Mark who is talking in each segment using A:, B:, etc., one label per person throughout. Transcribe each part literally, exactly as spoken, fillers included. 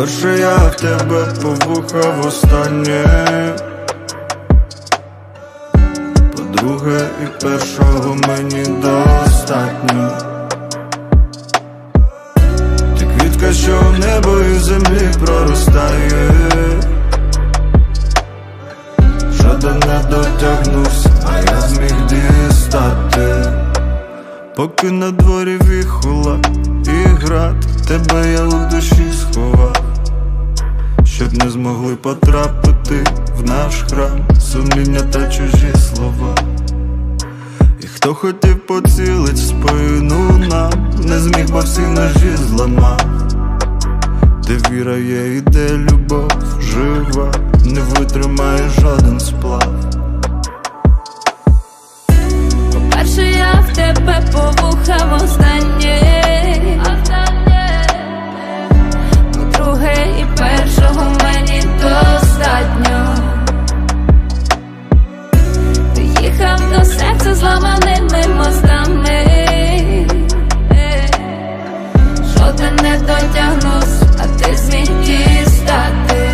A: По-перше, я в тебе повуха востаннє. По-друге, і першого мені достатньо. Ти квітка, що в небо і в землі проростає. Жоден не дотягнувся, а я зміг дістати. Поки на дворі віхола і град, тебе я у душі сховав, щоб не змогли потрапити в наш храм сумління та чужі слова. І хто хотів поцілить в спину нам, не зміг, бо всі ножі зламав. Де віра є і де любов жива, не витримає жоден сплав.
B: По-перше, я в тебе повуха востаннє. По-друге, і першого мені достатньо. Ти їхав до серця зламаними мостами. Жоден не дотягнувся, а ти зміг дістати.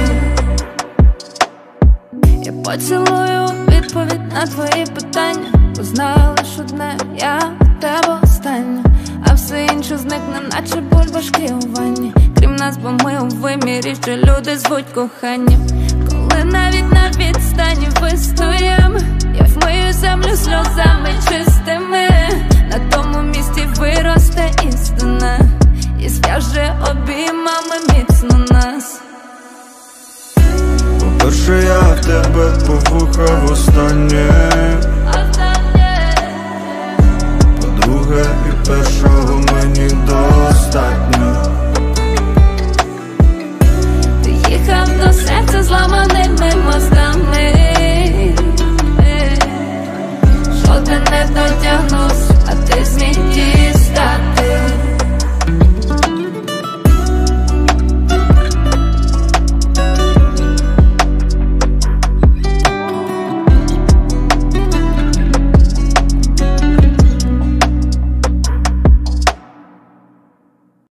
B: Я поцілую відповідь на твої питання, бо знала лиш одне, я в тебе остання, а все інше зникне, наче бульбашки у ванні. Крім нас, бо ми у вимірі, що люди звуть коханням. Коли навіть на відстані вистоїм, я вмию землю сльозами чистими. На тому місці виросте істина і зв'яже обіймами міцно нас.
A: По-перше, я в тебе повуха востаннє. По-друге, і першого мені достатньо.
B: Ти їхав до серця зламаними мостами. Жоден не дотягнув,